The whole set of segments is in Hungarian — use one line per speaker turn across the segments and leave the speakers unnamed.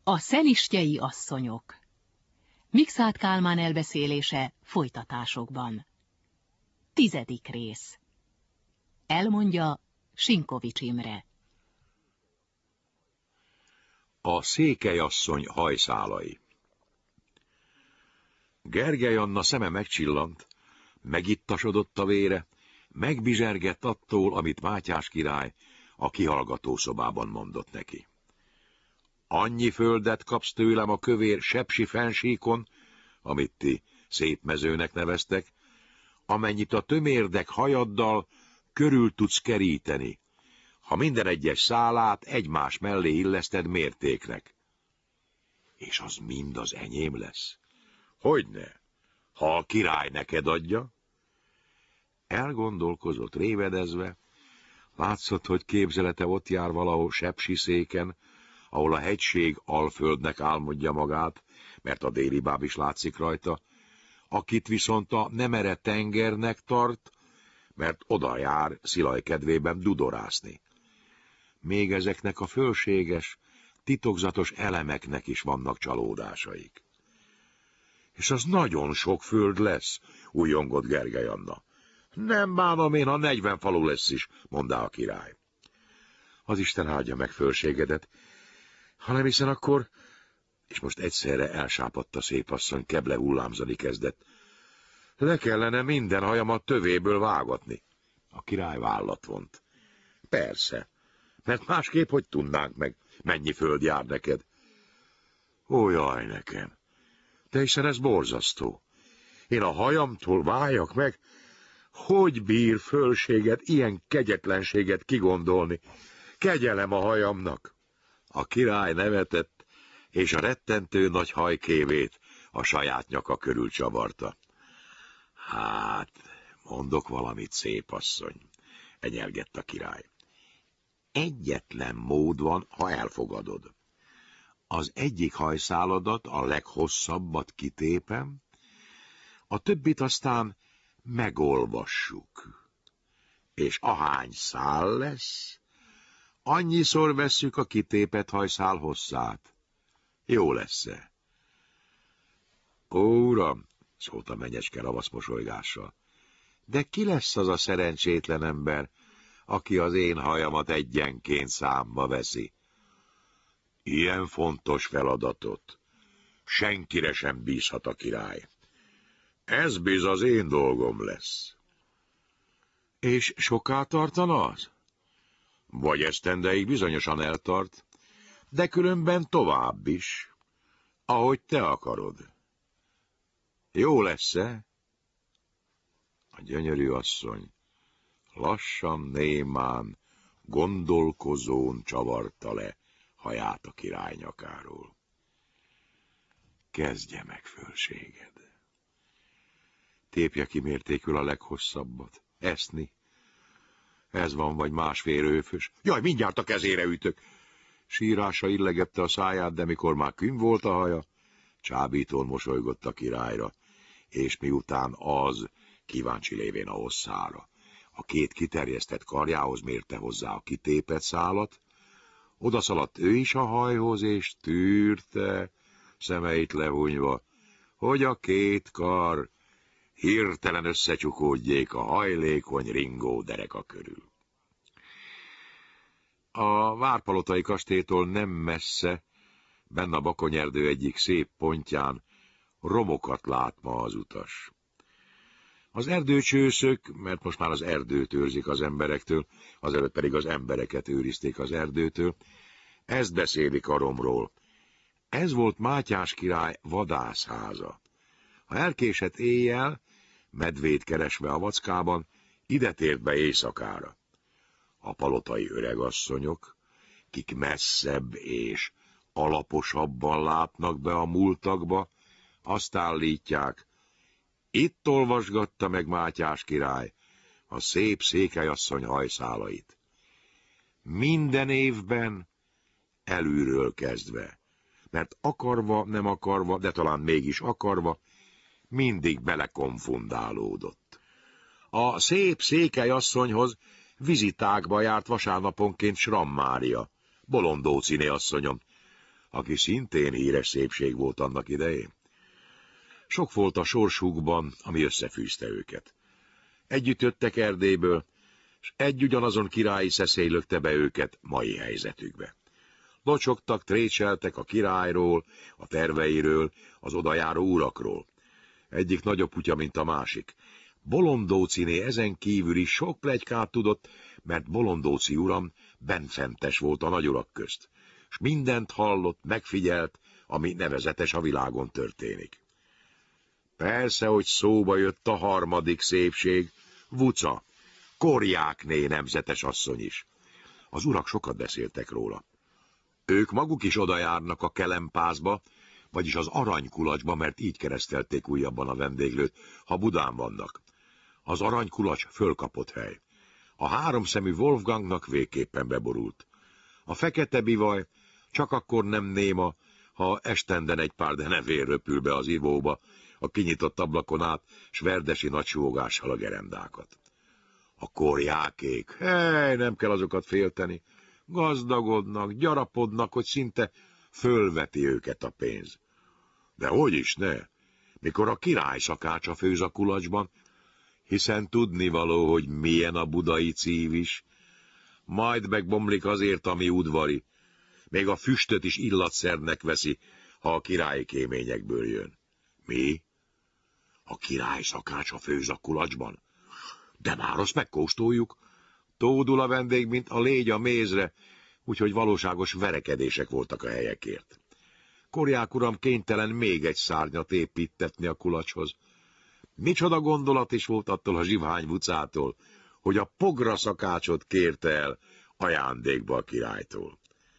A szenistjei asszonyok. Mikszáth Kálmán elbeszélése folytatásokban. 10. rész. Elmondja Sinkovics Imre.
A székelyasszony hajszálai. Gergely Anna szeme megcsillant, megittasodott a vére, megbizsergett attól, amit Mátyás király a kihallgató szobában mondott neki. Annyi földet kapsz tőlem a kövér sepsi fensíkon, amit ti szép mezőnek neveztek, amennyit a tömérdek hajaddal körül tudsz keríteni, ha minden egyes szálát egymás mellé illeszted mértéknek. És az mind az enyém lesz? Hogyne, ha a király neked adja? Elgondolkozott révedezve, látszott, hogy képzelete ott jár valahol sepsi széken, ahol a hegység alföldnek álmodja magát, mert a déli báb is látszik rajta, akit viszont a nemere tengernek tart, mert oda jár Szilaj kedvében dudorászni. Még ezeknek a fölséges, titokzatos elemeknek is vannak csalódásaik. És az nagyon sok föld lesz, újjongott Gergely Anna. Nem bánom én, ha 40 falu lesz is, mondta a király. Az Isten áldja meg fölségedet, ha nem hiszen akkor... És most egyszerre elsápadt a szépasszony, keble hullámzani kezdett. Le kellene minden hajamat tövéből vágatni. A király vállat vont. Persze, mert másképp hogy tudnánk meg, mennyi föld jár neked? Ó, jaj nekem, de hiszen ez borzasztó. Én a hajamtól váljak meg? Hogy bír fölséget, ilyen kegyetlenséget kigondolni? Kegyelem a hajamnak. A király nevetett, és a rettentő nagy hajkévét a saját nyaka körül csavarta. Hát, mondok valamit, szép asszony, enyelgett a király. Egyetlen mód van, ha elfogadod. Az egyik hajszáladat, a leghosszabbat kitépem, a többit aztán megolvassuk. És ahány szál lesz, annyiszor vesszük a kitépett hajszál hosszát. Jó lesz-e? Ó, uram, szólt a menyecske ravasz mosolygással, de ki lesz az a szerencsétlen ember, aki az én hajamat egyenként számba veszi? Ilyen fontos feladatot senkire sem bízhat a király. Ez biz az én dolgom lesz. És soká tartana az? Vagy esztendeig bizonyosan eltart, de különben tovább is, ahogy te akarod. Jó lesz-e? A gyönyörű asszony lassan, némán, gondolkozón csavarta le haját a király nyakáról. Kezdje meg, fölséged. Tépje ki mértékül a leghosszabbat. Eszni. Ez van, vagy másfél őfös. Jaj, mindjárt a kezére ütök. Sírása illegette a száját, de mikor már künn volt a haja, csábítón mosolygott a királyra, és miután az, kíváncsi lévén a hosszára, a két kiterjesztett karjához mérte hozzá a kitépett szálat, odaszaladt ő is a hajhoz, és tűrte, szemeit lehunyva, hogy a két kar hirtelen összecsukódjék a hajlékony ringó dereka körül. A várpalotai kastélytól nem messze, benne a Bakonyerdő egyik szép pontján romokat lát ma az utas. Az erdőcsőszök, mert most már az erdőt őrzik az emberektől, azelőtt pedig az embereket őrizték az erdőtől, ezt beszélik a romról. Ez volt Mátyás király vadászháza. Ha elkésett éjjel, medvét keresve a vackában, ide tért be éjszakára. A palotai öregasszonyok, kik messzebb és alaposabban látnak be a múltakba, azt állítják, itt olvasgatta meg Mátyás király a szép székelyasszony hajszálait. Minden évben előről kezdve, mert akarva, nem akarva, de talán mégis akarva, mindig belekonfundálódott. A szép székelyasszonyhoz vizitákba járt vasárnaponként Schramm Mária, Bolondóciné asszonyom. aki szintén híres szépség volt annak idején. Sok volt a sorsukban, ami összefűzte őket. Együtt jöttek Erdélyből, s egy ugyanazon királyi szeszély lökte be őket mai helyzetükbe. Locsogtak, trécseltek a királyról, a terveiről, az odajáró urakról. Egyik nagyobb kutya, mint a másik. Bolondóciné ezen kívül is sok pletykát tudott, mert Bolondóci uram benfentes volt a nagyurak közt, s mindent hallott, megfigyelt, ami nevezetes a világon történik. Persze, hogy szóba jött a harmadik szépség, Vuca, Korjákné nemzetes asszony is. Az urak sokat beszéltek róla. Ők maguk is odajárnak a Kelempászba, vagyis az aranykulacsba, mert így keresztelték újabban a vendéglőt, ha Budán vannak. Az aranykulacs fölkapott hely. A háromszemű Wolfgangnak végképpen beborult. A fekete bivaj csak akkor nem néma, ha estenden egy pár denevér röpül be az ivóba, a kinyitott ablakon át, s verdesi nagy súgással a gerendákat. A Korjákék, nem kell azokat félteni, gazdagodnak, gyarapodnak, hogy szinte fölveti őket a pénz. De hogy is ne, mikor a király szakácsa főz a kulacsban, hiszen tudnivaló, hogy milyen a budai cívis, majd megbomlik azért, ami udvari, még a füstöt is illatszernek veszi, ha a királyi kéményekből jön. Mi? A király szakácsa főz a kulacsban? De már azt megkóstoljuk. Tódul a vendég, mint a légy a mézre, úgyhogy valóságos verekedések voltak a helyekért. Korják uram kénytelen még egy szárnyat építetni a kulacshoz. Micsoda gondolat is volt attól a zsivhány Vucától, hogy a pogra szakácsot kérte el ajándékba a királytól.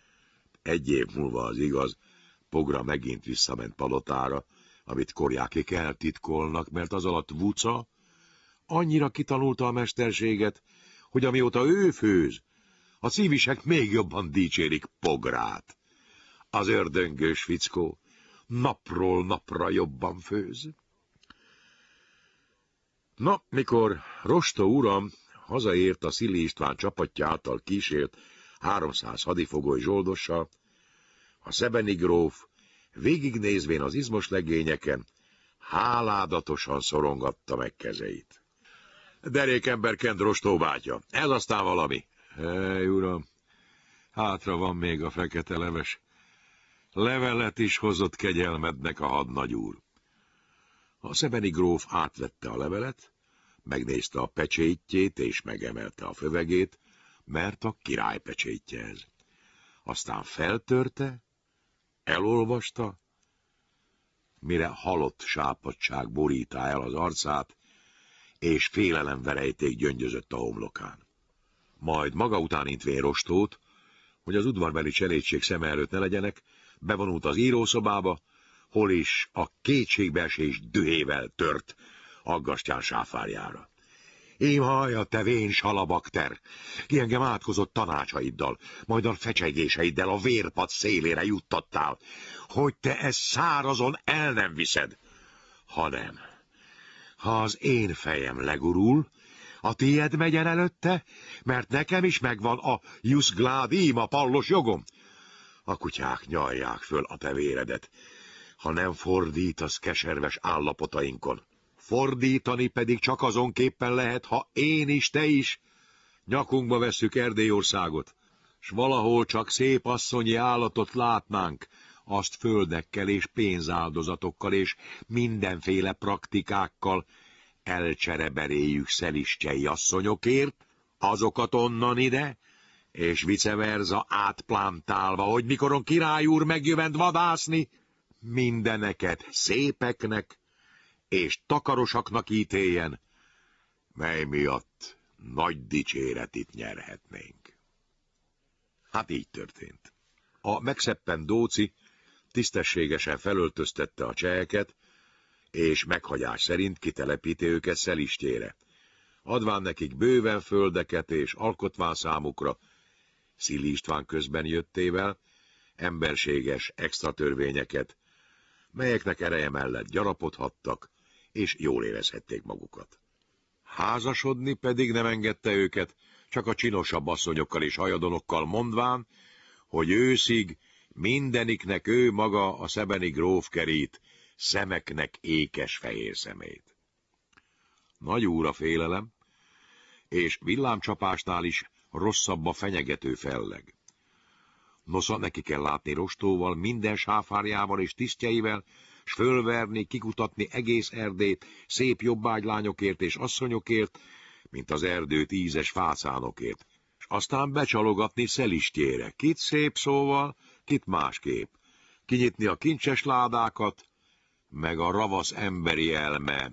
Egy év múlva, az igaz, pogra megint visszament palotára, amit Korjákék eltitkolnak, mert az alatt Vuca annyira kitanulta a mesterséget, hogy amióta ő főz, a cívisek még jobban dicsérik Pográt. Az ördöngős fickó napról napra jobban főz. Na, mikor Rostó uram hazaért a Szili István csapatja által kísért 300 hadifogoly zsoldossal, a szebeni gróf végignézvén az izmos legényeken háládatosan szorongatta meg kezeit. Derékember Kend Rostó bátya, ez aztán valami. Hely, uram, hátra van még a fekete leves. Levelet is hozott kegyelmednek a hadnagy úr. A szebeni gróf átvette a levelet, megnézte a pecsétjét és megemelte a fövegét, mert a király pecsétje ez. Aztán feltörte, elolvasta, mire halott sápadtság borítá el az arcát, és félelemverejték gyöngyözött a homlokán. Majd maga után intvén Rostót, hogy az udvarbeli cselédség szeme előtt ne legyenek, bevonult az írószobába, hol is a kétségbeesés dühével tört aggastyán sáfárjára. Ím hallja, te vén salabakter, ki engem átkozott tanácsaiddal, majd a fecsegéseiddel a vérpad szélére juttattál, hogy te ezt szárazon el nem viszed, hanem, ha az én fejem legurul, a tiéd megyen előtte, mert nekem is megvan a jus gladiim, a pallos jogom. A kutyák nyalják föl a te véredet, ha nem fordítasz keserves állapotainkon. Fordítani pedig csak azonképpen lehet, ha én is, te is nyakunkba vesszük Erdélyországot, s valahol csak szép asszonyi állatot látnánk, azt földekkel és pénzáldozatokkal és mindenféle praktikákkal elcsereberéljük szelistjei asszonyokért, azokat onnan ide, és vice versa átplántálva, hogy mikoron király úr megjövend vadászni, mindeneket szépeknek és takarosaknak ítéljen, mely miatt nagy dicséretit nyerhetnénk. Hát így történt. A megszeppent Dóci tisztességesen felöltöztette a cseheket, és meghagyás szerint kitelepíti őket Szelistjére, adván nekik bőven földeket és alkotván számukra, Szili István közben jöttével, emberséges extra törvényeket, melyeknek ereje mellett gyarapodhattak, és jól érezhették magukat. Házasodni pedig nem engedte őket, csak a csinosabb asszonyokkal és hajadonokkal mondván, hogy őszig mindeniknek ő maga a szebeni gróf kerít, szemeknek ékes fehér szemét. Nagy úr a félelem, és villámcsapásnál is rosszabb a fenyegető felleg. Nosza neki kell látni rostóval, minden sáfárjával és tisztjeivel, s fölverni, kikutatni egész Erdét szép jobbágylányokért és asszonyokért, mint az erdő 10 fászánokért, s aztán becsalogatni Szelistjére, kit szép szóval, kit másképp, kinyitni a kincses ládákat, meg a ravasz emberi elme